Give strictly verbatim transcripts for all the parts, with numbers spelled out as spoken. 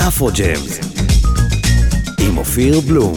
אפרו-ג'מס עם אופיר בלום.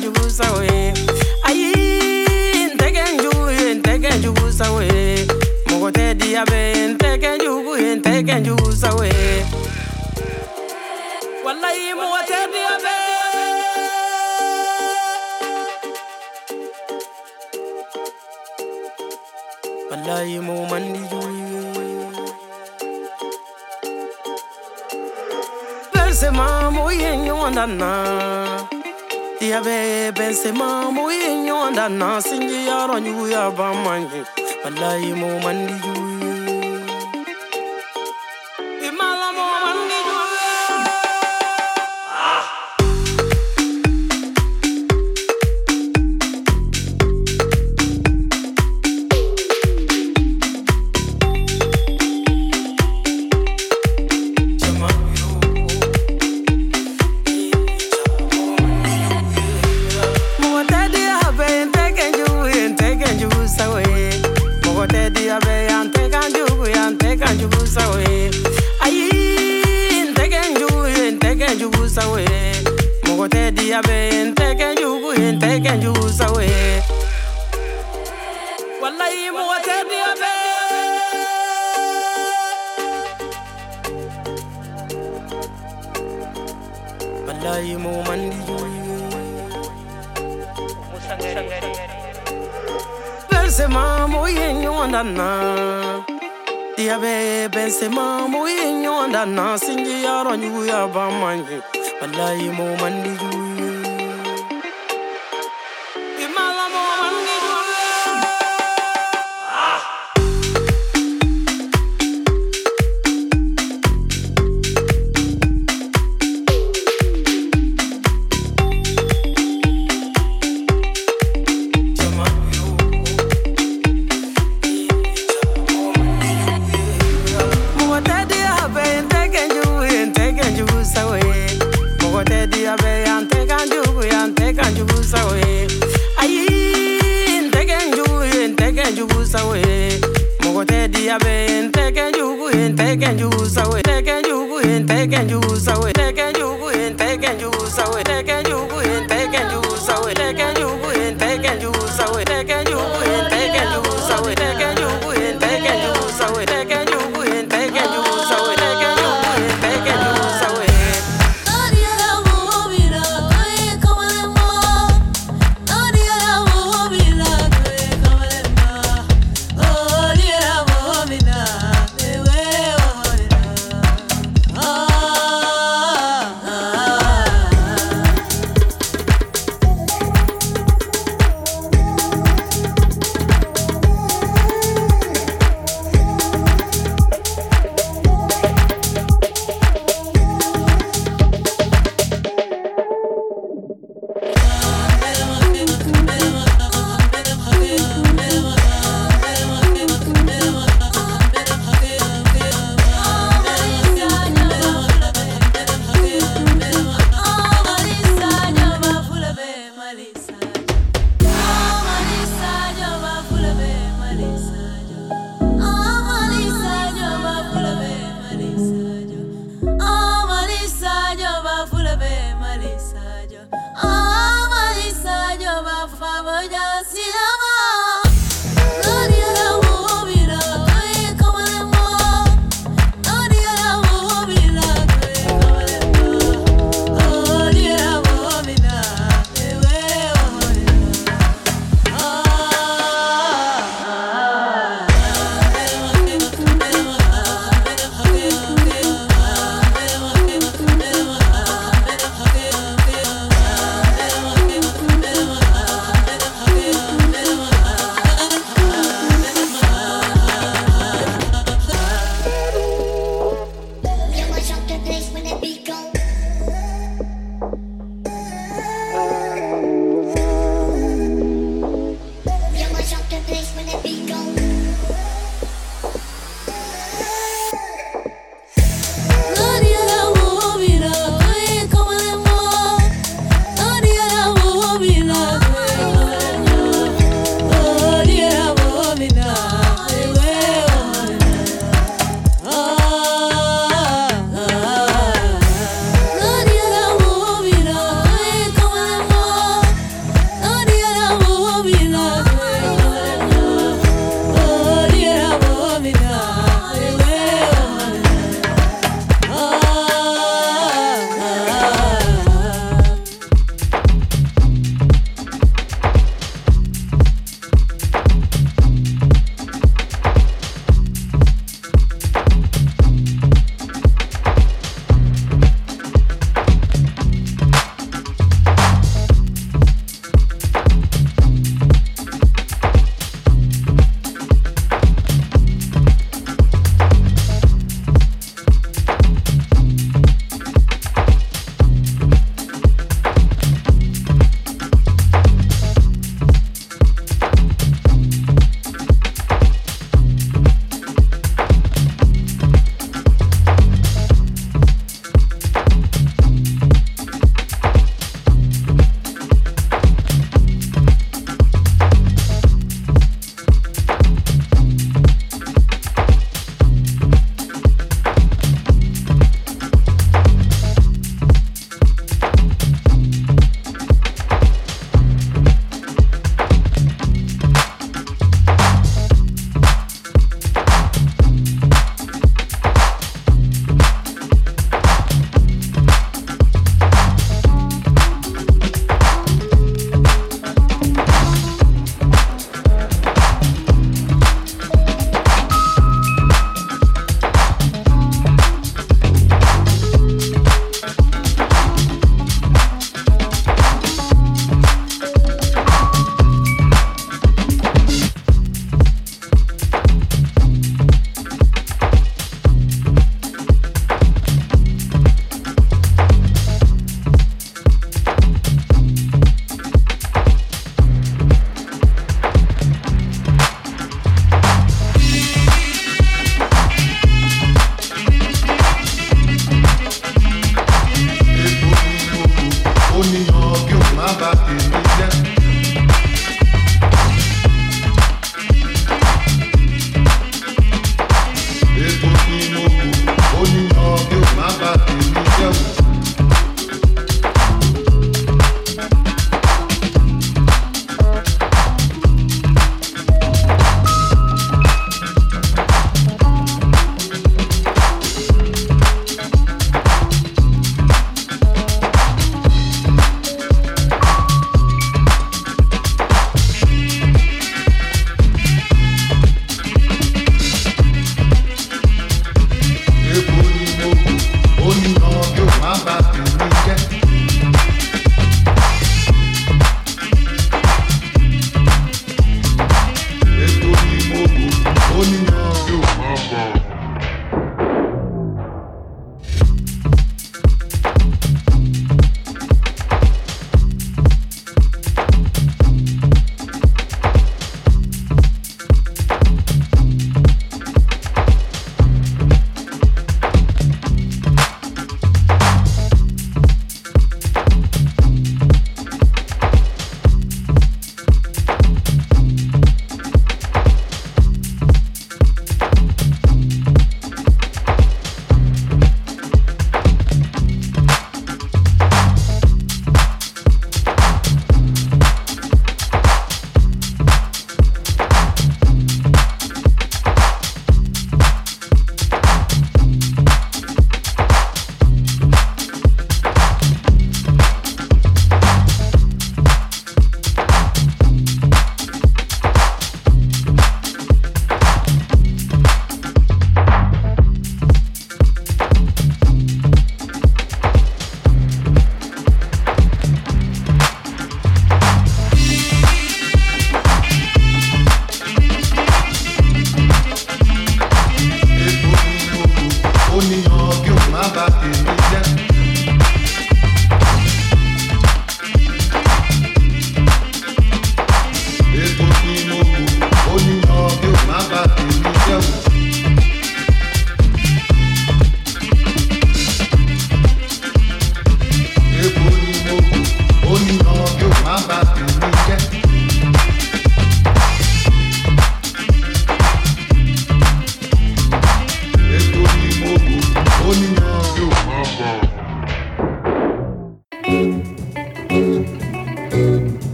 Ayi, take and you, take and you, Mogote diabe take jugu en take jugu sawe. Wallahi mogote diabe. Wallahi mo mandi jugu. Bensema mo yenyo andana. Diabe bensema mo yenyo andana. Sinji yaro jugu ya bamanji. Wallahi mo mandi jugu. Imala mo mandi jugu. Wallahi mo watedi abe. Wallahi mo mandi jugu. Bensema mo yenyo andana. Diabe bensema mo yenyo andana. Sinji yaro jugu ya bamanji. Wallahi mo mandi jugu. Oh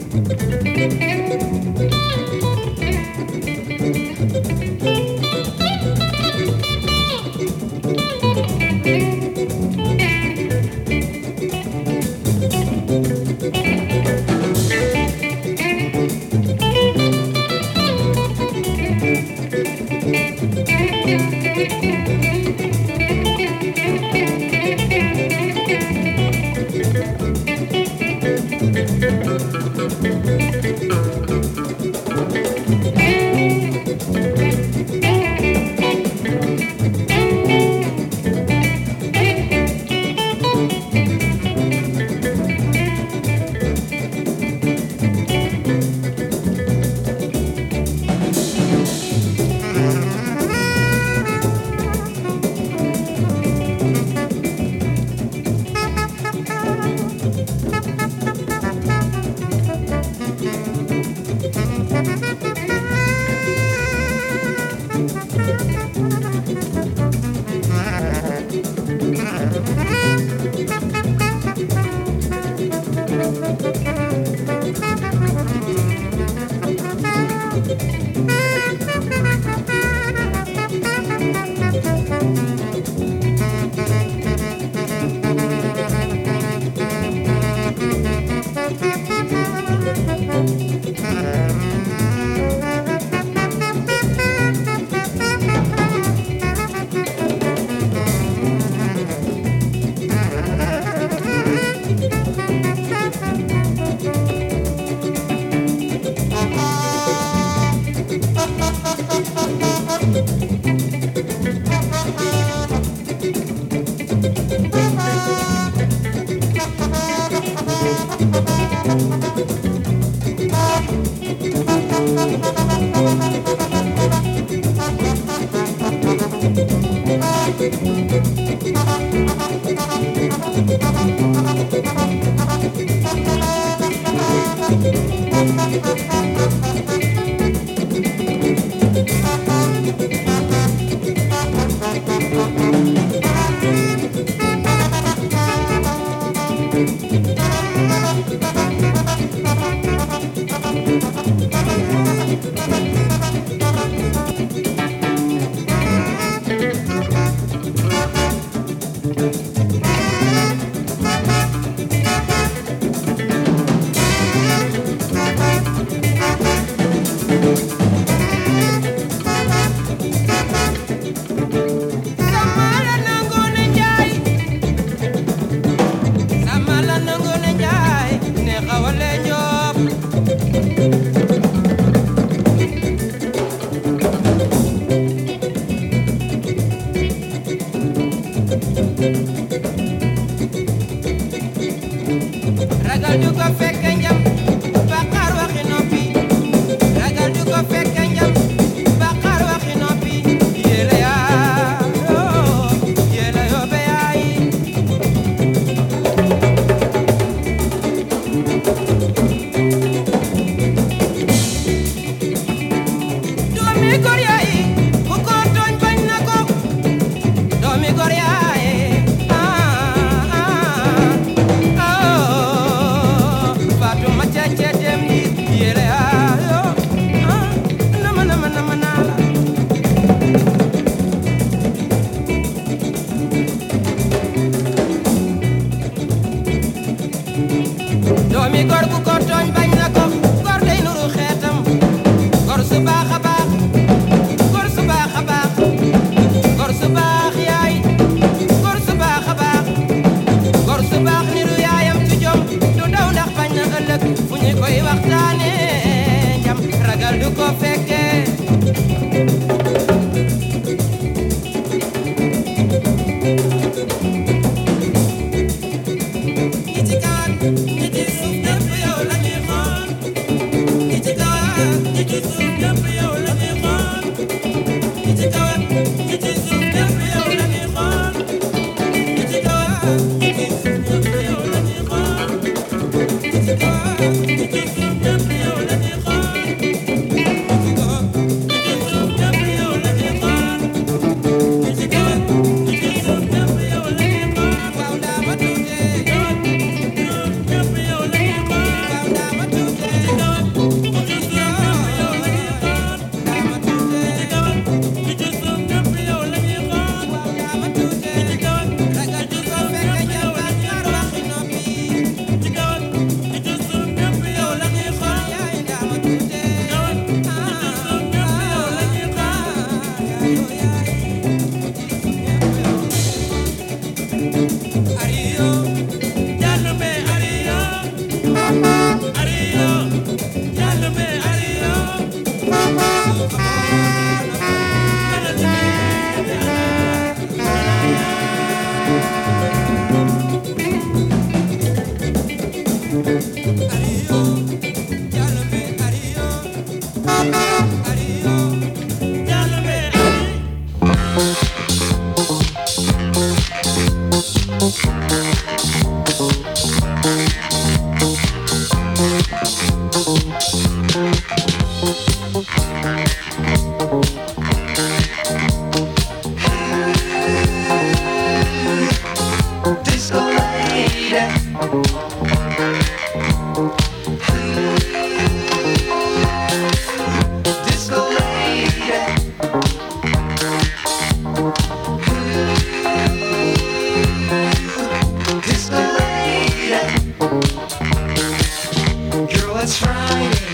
Go.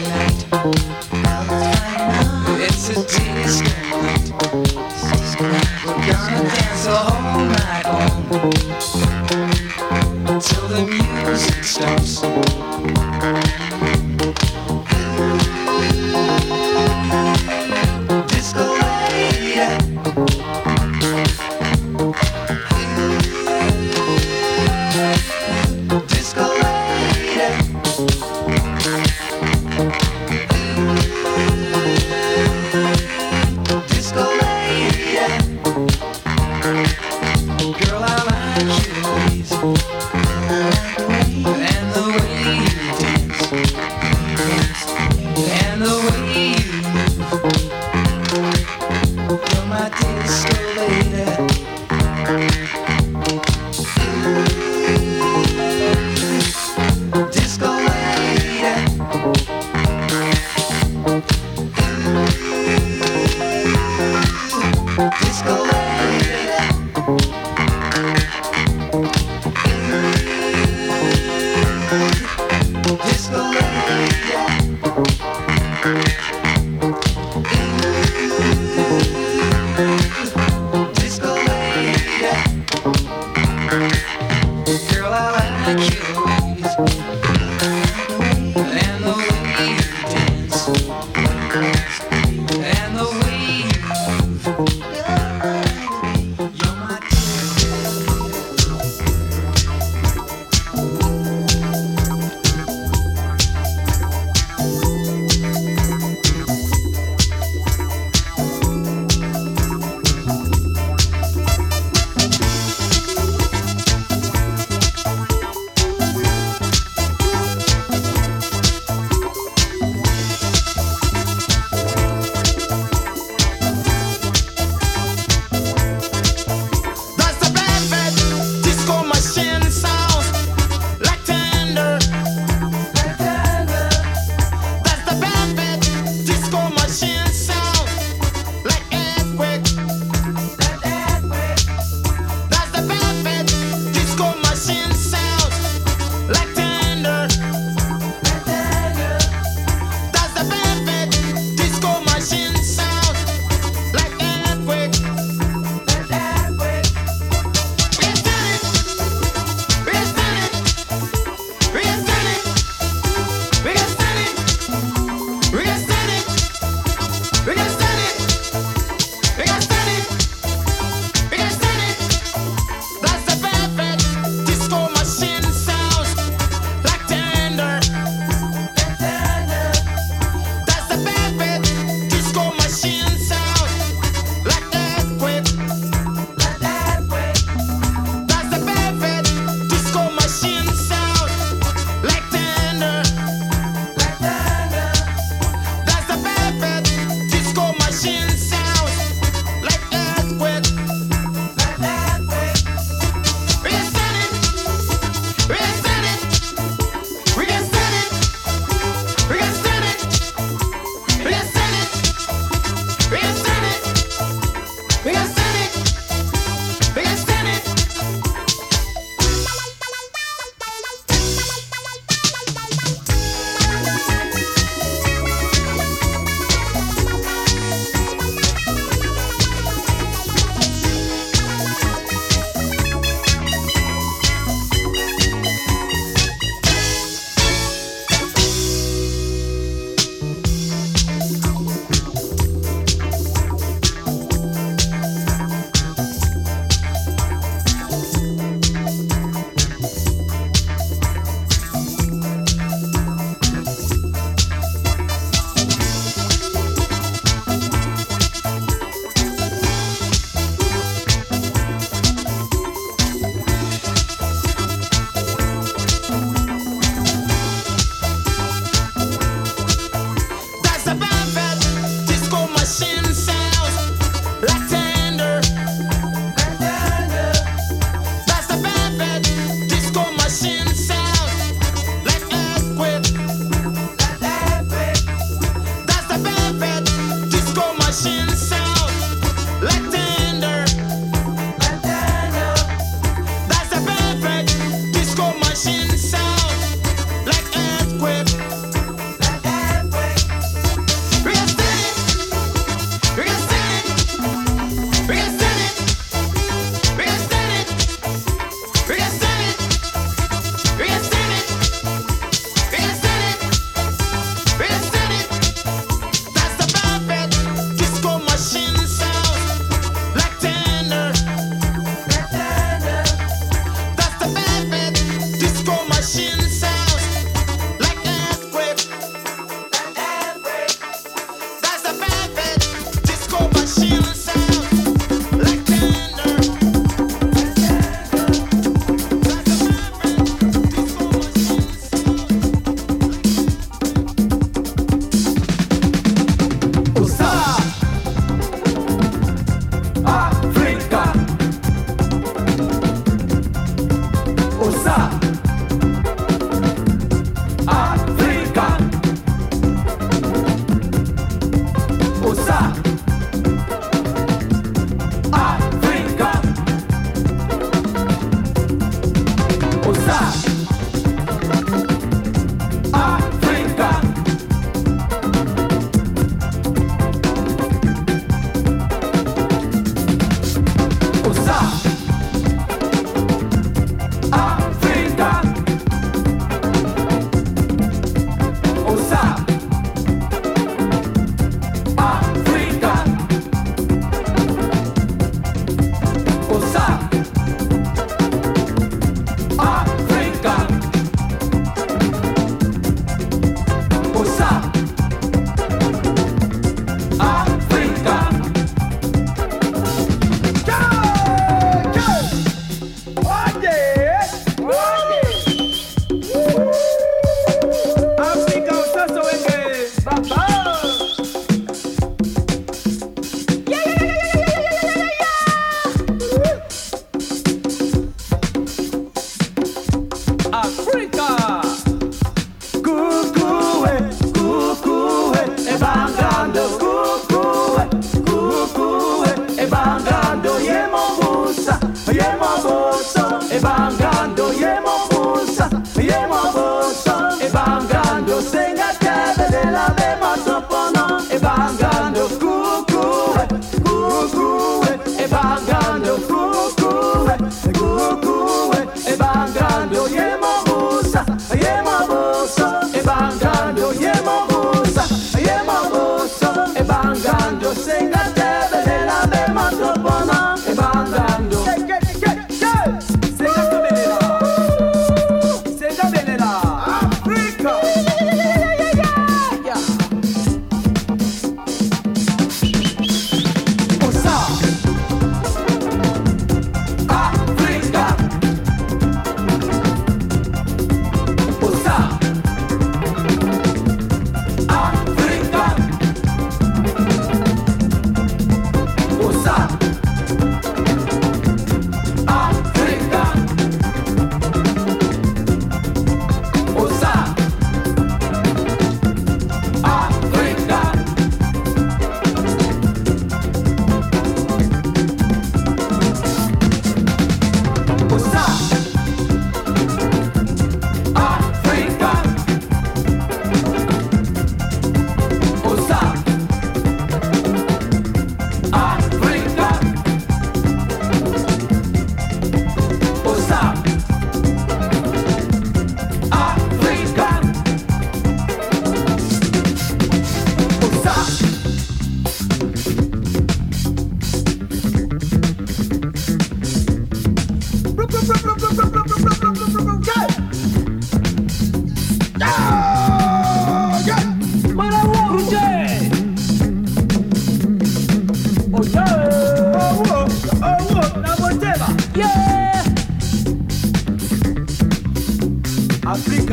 It's a disco night. We're gonna dance the whole night long till the music stops. Disco lady, disco lady, disco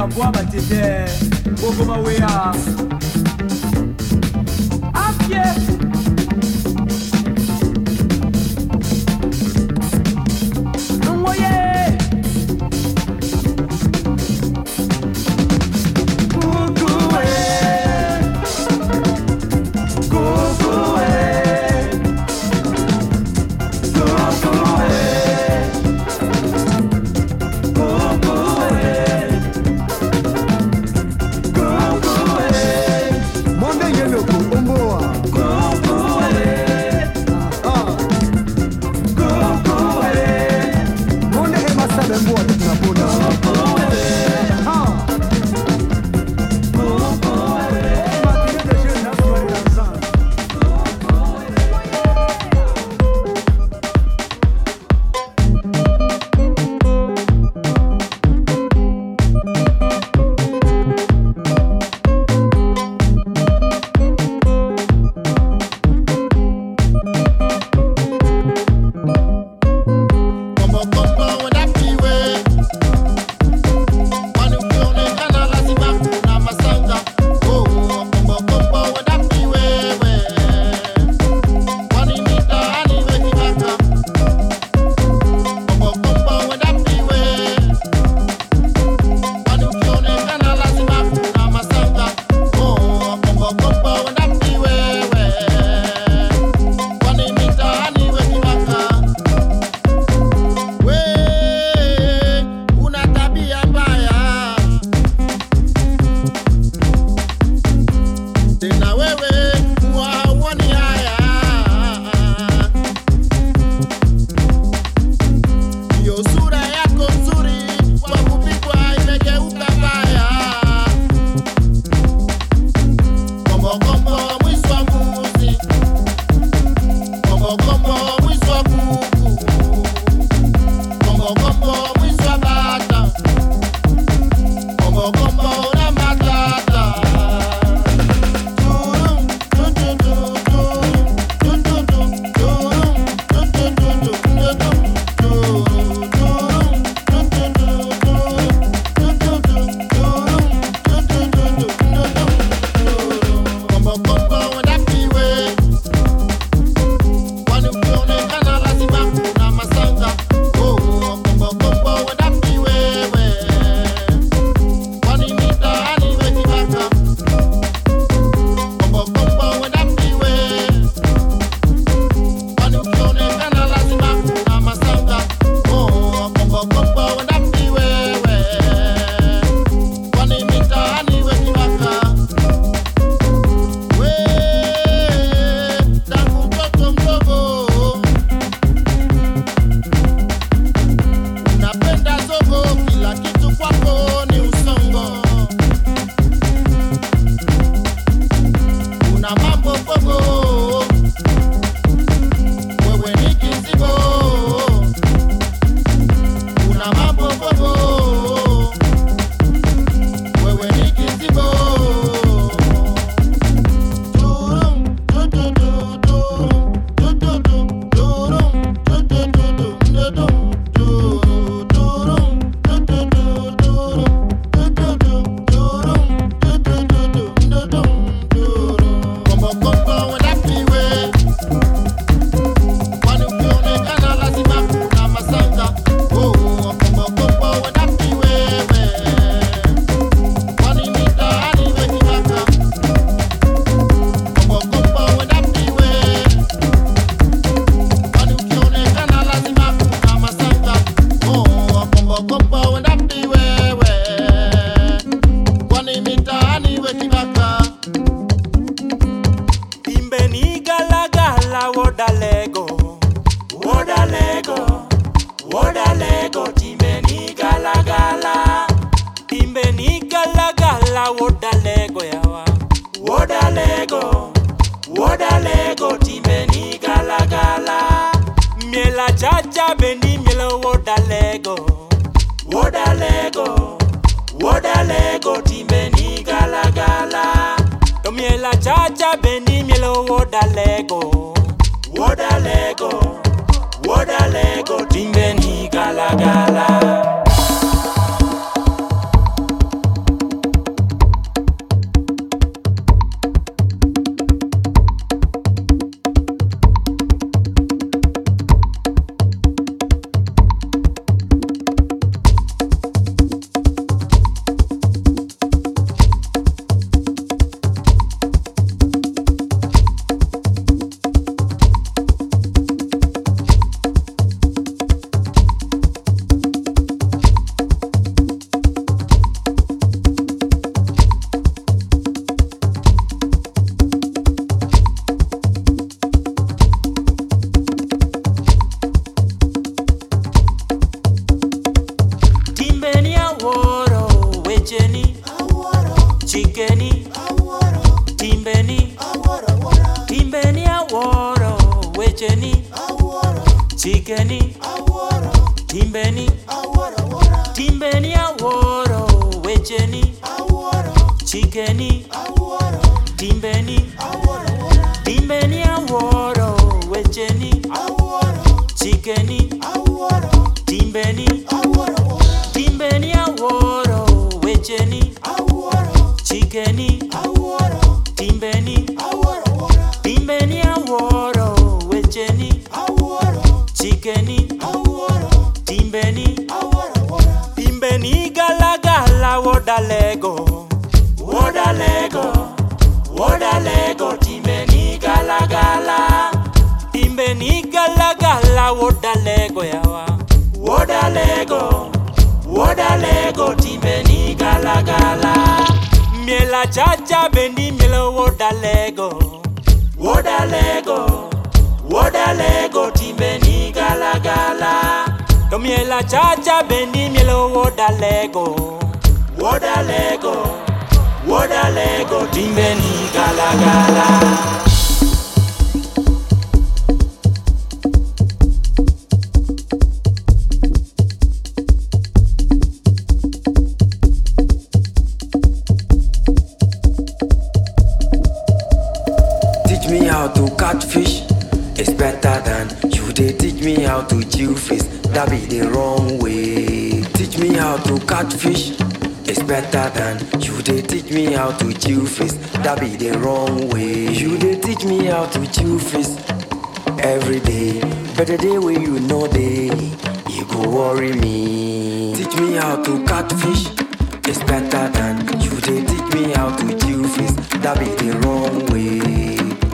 boa batete bogoma wea afye ngoye Timbeni, Timbeni aworo, wecheni, Chickeni, Timbeni, Timbeni aworo, wecheni, Chickeni, Timbeni, Timbeni aworo, wecheni, Chickeni, Timbeni, Timbeni gala gala woda lego, woda lego, woda lego, Timbeni gala gala, Timbeni gala gala woda lego yawa, woda lego, woda lego, Timbeni gala gala, miela chacha bendi miela woda lego, woda lego, woda lego, Timbeni gala gala. Do miela chacha bendi miela woda lego, woda lego, woda lego, Timbeni gala gala. Teach me how to catch fish, it's better than you they teach me how to chew fish, that be the wrong way. Teach me how to catch fish, it's better than you they teach me how to chew fish, that be the wrong way. You they teach me how to chew fish every day, but the day when you know day, you go worry me. Teach me how to catch fish, it's better than you they teach me how to chew fish, that be the wrong way.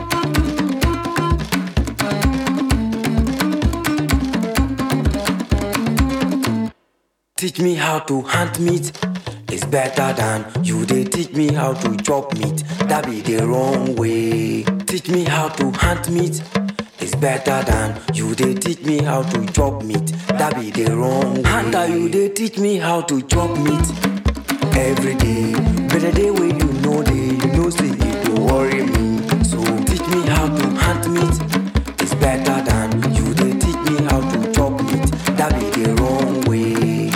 Teach me how to hunt meat, it's better than you they teach me how to chop meat, that be the wrong way. Teach me how to hunt meat, it's better than you they teach me how to chop meat, that be the wrong way. Hunter, you they teach me how to chop meat every day, but the day when you know they, you know say it will worry me. So teach me how to hunt meat, it's better than you they teach me how to chop meat, that be the wrong way.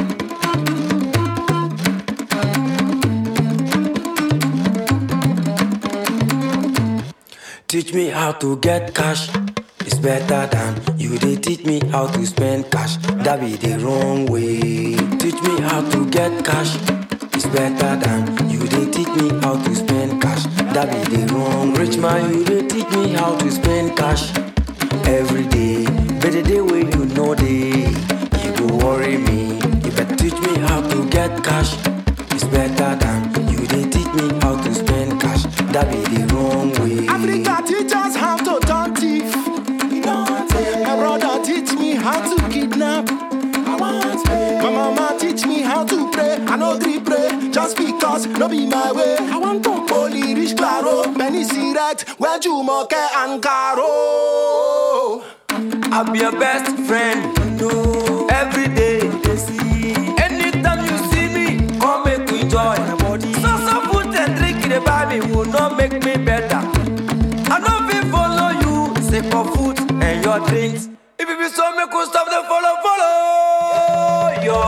Teach me how to get cash, it's better than you they teach me how to spend cash, that be the wrong way. Teach me how to get cash, it's better than you they teach me how to spend cash, that be the wrong. Rich man, you they teach me how to spend cash every day, but the day when you know day, you go worry me. You better teach me how to get cash, it's better than you they teach me how to spend cash, that be the wrong way. Africa teach us how to turn thief. My brother teach me how to kidnap. My mama teach me how to pray. I know three pray just because no be my way. I want to holy rich claro, Benny Sirect, where you moke and caro. I'll be your best friend, you know, every day. Anytime you see me, come make we joy. So some food and drink in the Bible will not make me better. I know we follow you, say for food and your drinks. If it be so, me could stop the follow, follow yo.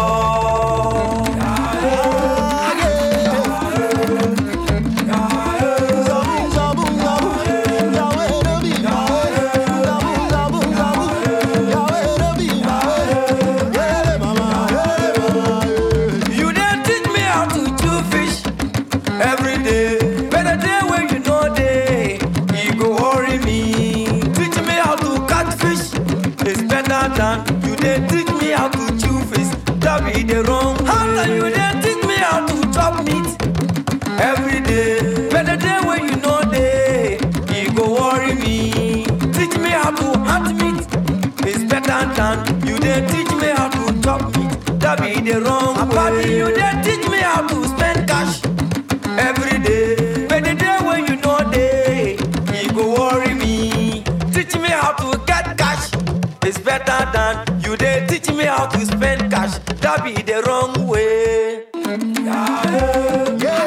You they teach me how to chew fish, that be the wrong. How can you they teach me how to chop meat every day? But the day when you know day, you go worry me. Teach me how to hunt meat, it's better than you they teach me how to chop meat, that be the wrong way. You they teach me how to spend cash every day. But the day when you know day, you go worry me. Teach me how to get cash, it's better than you they teach me how to spend cash, that be the wrong way. Yeah, yeah,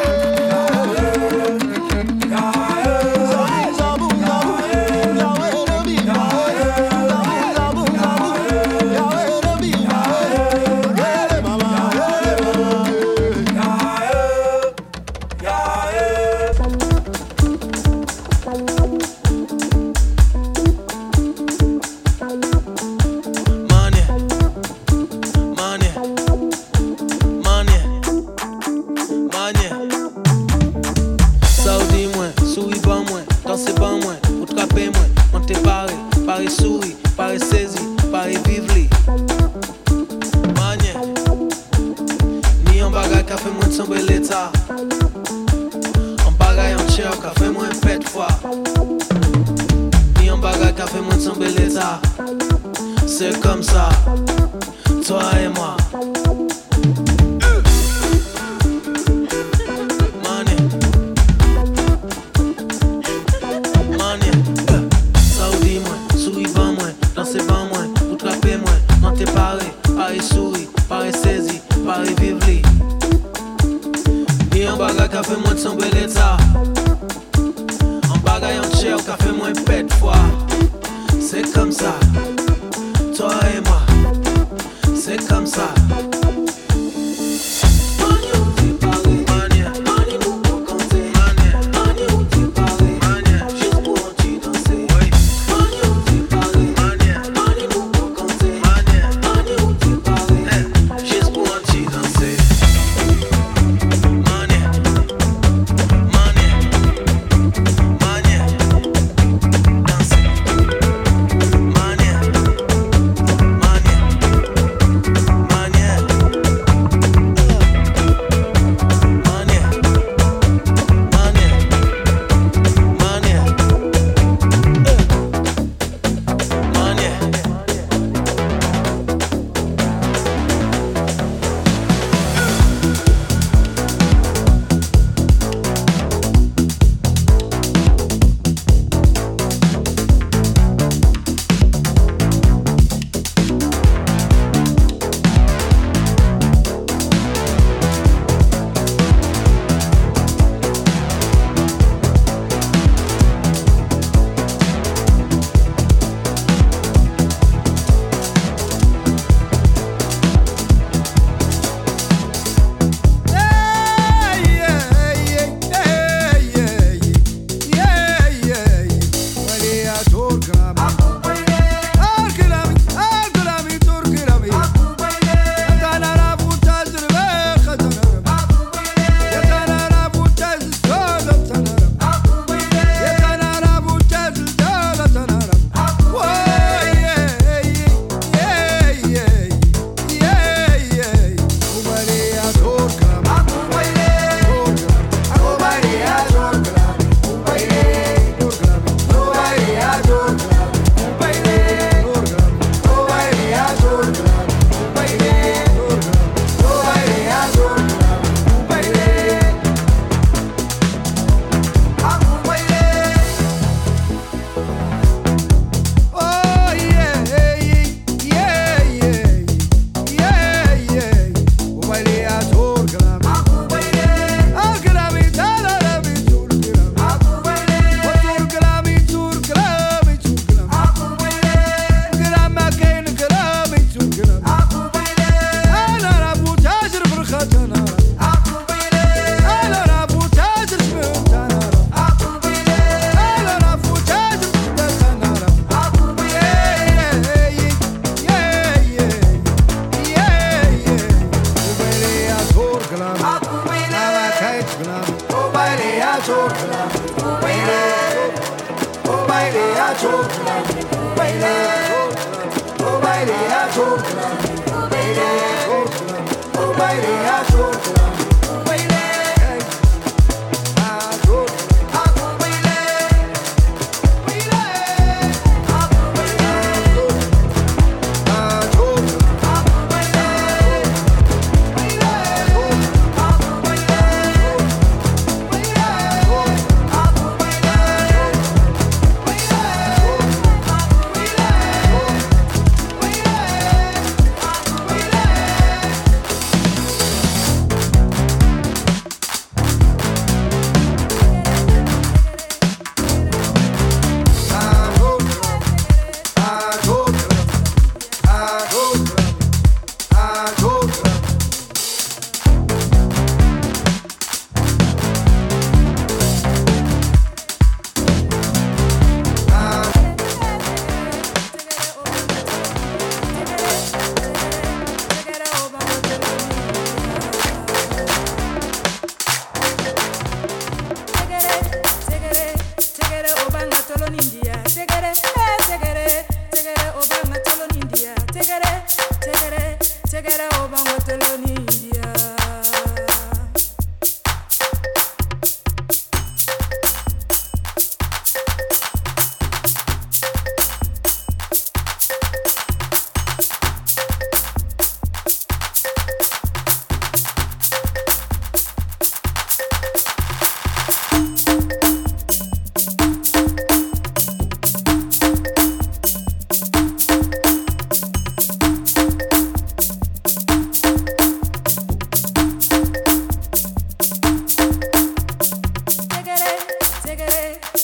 c'est comme ça, toi et moi. Money, money, Saoudi moi, souris ban moi, danser ban moi, ou trapper moi, non t'es paré, paré souris, paré saisi, paré vivre. Ni un bagage qui a fait moins de son bel état, un bagage en chair qui a fait moins pète foi. C'est comme ça, toi et moi, c'est comme ça.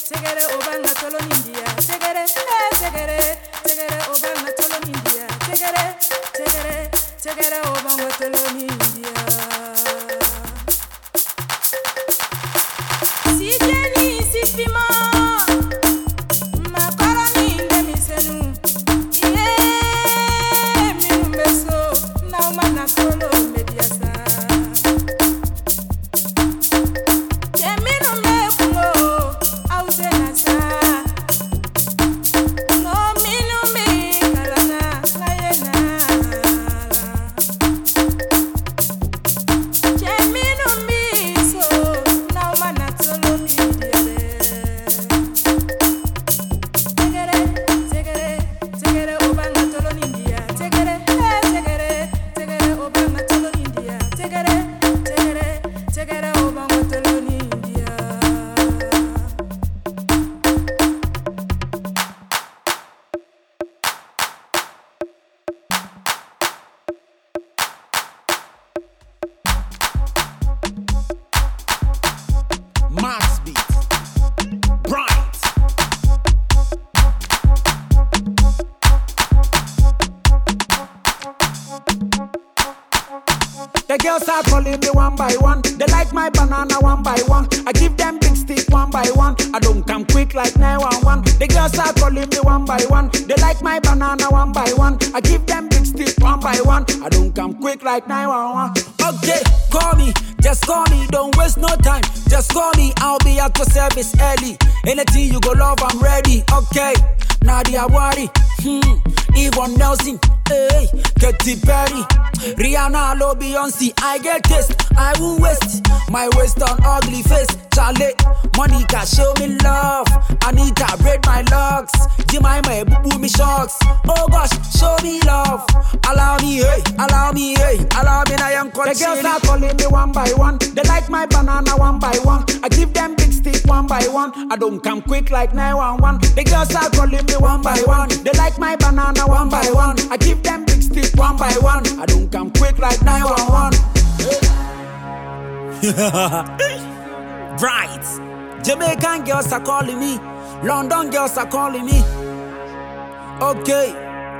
segere obanga tolo India, segere, eh, segere, segere obanga tolo India, segere, segere, segere obanga tolo India. Si Jenny, si Fima, ma parani de misenu, yeah, mi beso, na umana tolo mediasa. The girls are calling me one by one. They like my banana one by one. I give them big stick one by one. I don't come quick like nine one one. The girls are calling me one by one. They like my banana one by one. I give them big stick one by one. I don't come quick like nine one one. Okay, call me, just call me. Don't waste no time. Just call me, I'll be at your service early. Anything you go love, I'm ready. Okay, Nadia Wari, hmm, Yvonne Nelson, hey, Katy Perry, Rihanna, Lo Beyonce. I get taste, I won't waste my waist on ugly face. Charlie, Monica, show me love. Anita, braid my locks. Jemima, boo boo me shocks. Oh gosh, show me love. Allow me, hey, allow me, hey, allow me, I am calling. The girls are calling me one by one. They like my banana one by one. I give them big stick one by one. I don't come quick like nine one one. The girls are calling me one by one. They like my banana one by one. I give them big stick one by one. I don't come quick like nine one one. Right. Jamaican girls are calling me. London girls are calling me. Okay.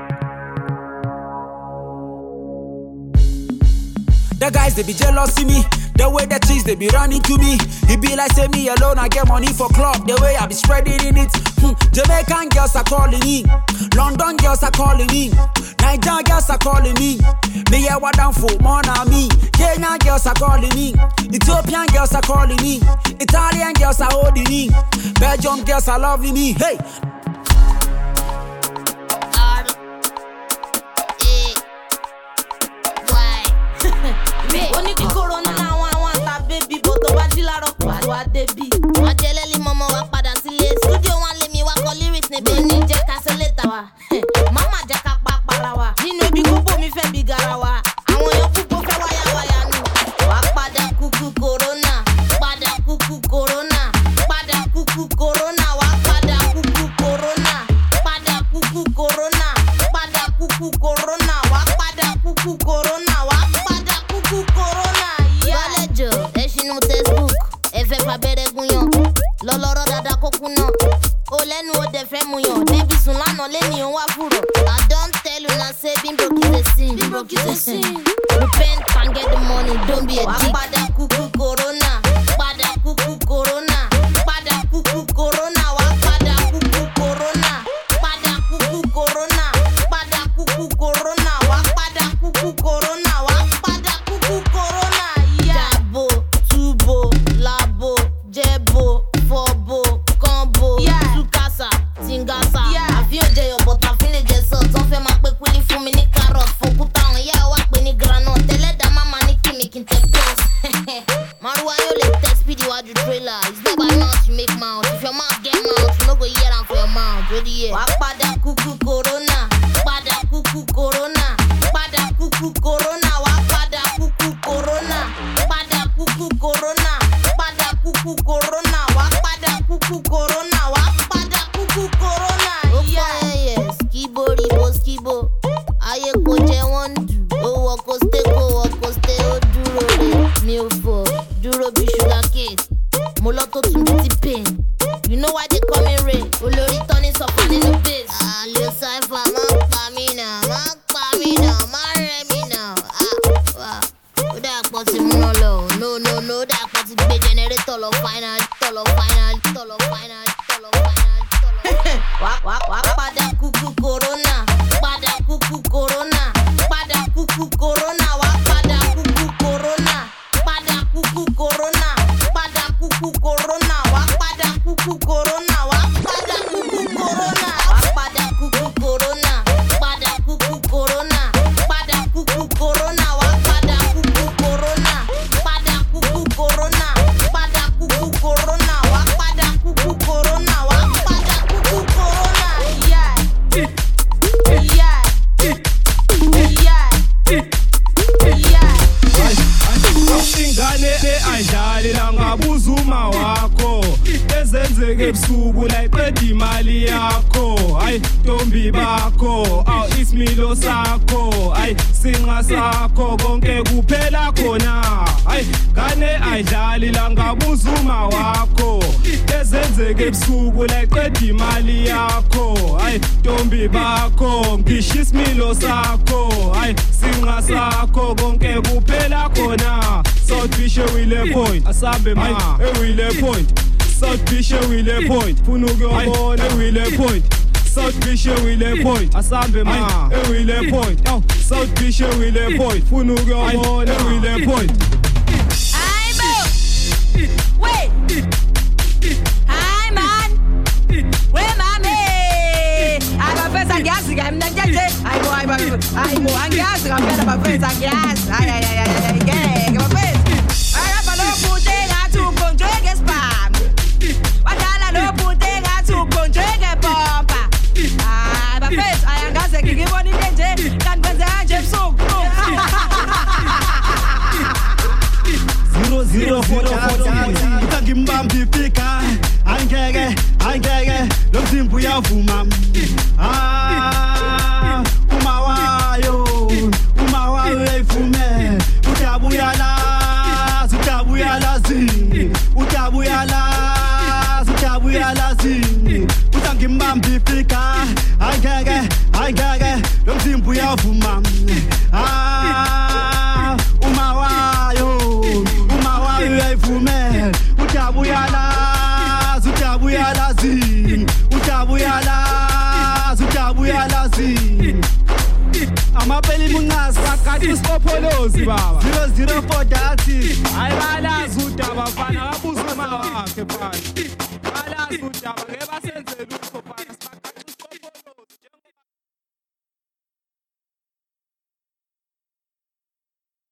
The guys, they be jealous of me. The way the cheese, they be running to me. It be like say me alone, I get money for club. The way I be spreading in it. Hmm. Jamaican girls are calling me. London girls are calling me. Nigerian girls are calling me. Me yeah, what down for more than me. Kenyan girls are calling me. Ethiopian girls are calling me. Italian girls are holding me. Belgium girls are loving me. Hey. Only the corona now I want a baby, but the bachelor of what they be. I tell you, mama, what pada sile. Studio one let me walk all lyrics, ne be ninja casoleta wa. Mama jaka back barawa. Nino bi kupo mi fe bi garawa. I want your kupo fe waya waya nu. Wa pada kuku corona, pada kuku corona, pada kuku corona, wa pada kuku corona, pada kuku corona, pada kuku corona, wa pada kuku corona, wa pada kuku corona. Valejo, e shinu textbook, e fe pa bere gunyan. Loloro dada kokuno, o lenu o de fe muyan. Debi sun lana leni on wa furo. I don't tell you now say being broke is a sin. Being broke is a sin. Repent and get the money, don't be a dick. Pada kuku corona, pada kuku corona, pada kuku corona, wa pada kuku corona, pada kuku corona, pada kuku corona, wa pada kuku corona, wa pada kuku corona. Jabo, tubo, labo, jebo, fobo, combo, sukasa, tingasa. I feel jail, but I feel it just so. Don't feel my quick willy for me, Nick Carrot, for Kutan, yeah, what when you grano, tell it that my money can make it take place. Marua, you let test speedy what you trailer. It's not by mouth, you make mouth. If your mouth get mouth, you no go hear am for your mouth. Ready, yeah. Wapada kuku corona, pada kuku corona, pada kuku corona, wapada kuku corona, pada kuku corona, pada kuku corona, wapada kuku corona, wapada kuku corona. Yeah, yeah, skibo, ribo, skibo. Aye ko je won du, o wo ko stay ko wo ko stay o duro re. Mi o fo, duro bi sugar case. Mo lo to tun bi ti pain. You know why they call me Ray. Olori Tony Sofa in the biz. Ah, Lil Cypher, ma pa mi now, ma pa mi now, ma re mi now. Ah, wow. Oh, that party no low. No, no, no, that party big generator lo final, tolo final, tolo final, tolo final, tolo. Wak, wak, wak, pada kuku corona, pada kuku corona, pada kuku corona, wak, pada kuku corona, pada kuku corona, pada kuku corona, wak, pada kuku corona, wak, pada kuku corona, wak, pada kuku corona, pada kuku corona, pada kuku corona, wak, pada kuku corona, pada kuku corona, pada kuku corona, wak, pada kuku corona, wak, pada kuku corona, yeah, yeah, yeah, yeah. Ingane ayidlali la ngabuzuma wakho ezenzeke ebusuku la iqeda imali yakho ay ntombi bakho aw isimilo sakho ay sinqa sakho konke kuphela khona ay ngane ayidlali la ngabuzuma wakho ezenzeke ebusuku la iqeda imali yakho ay ntombi bakho ngisho isimilo sakho ay sinqa sakho konke kuphela khona South Fisher will a point, Asabe ma, a will a point. South Fisher will a point, Punugo on a will a point. South Fisher will a point, Asabe ma, a will a point. Oh, South Fisher will a point, Punugo on a will a point. Hi, bro. Wait. Hi, man. Where, mommy? I'm a first and gas. I'm not just. I'm more. I'm more. I'm more. I'm gas. I'm better. I'm first and gas. Ay, ay, ay, ay, ay, ay. I'm a first. Zero zero four Utangimbambi fika Angege, angege Lomzimbu ya vuma Ah, umawayo Umawayo efume Utabu ya las Utabu ya lazini Utabu ya las Utabu ya lazini Utangimbambi fika Angege, angege Lomzimbu ya vuma Ah, umawayo Umawayo efume Utabu ya las Utabu ya lazini Utabu ya las Utabu ya lazini Amapeli mungazi Wakati uskopolozi baba zero zero four dati Ayibala zutaba fana Abuzuma wakhe fana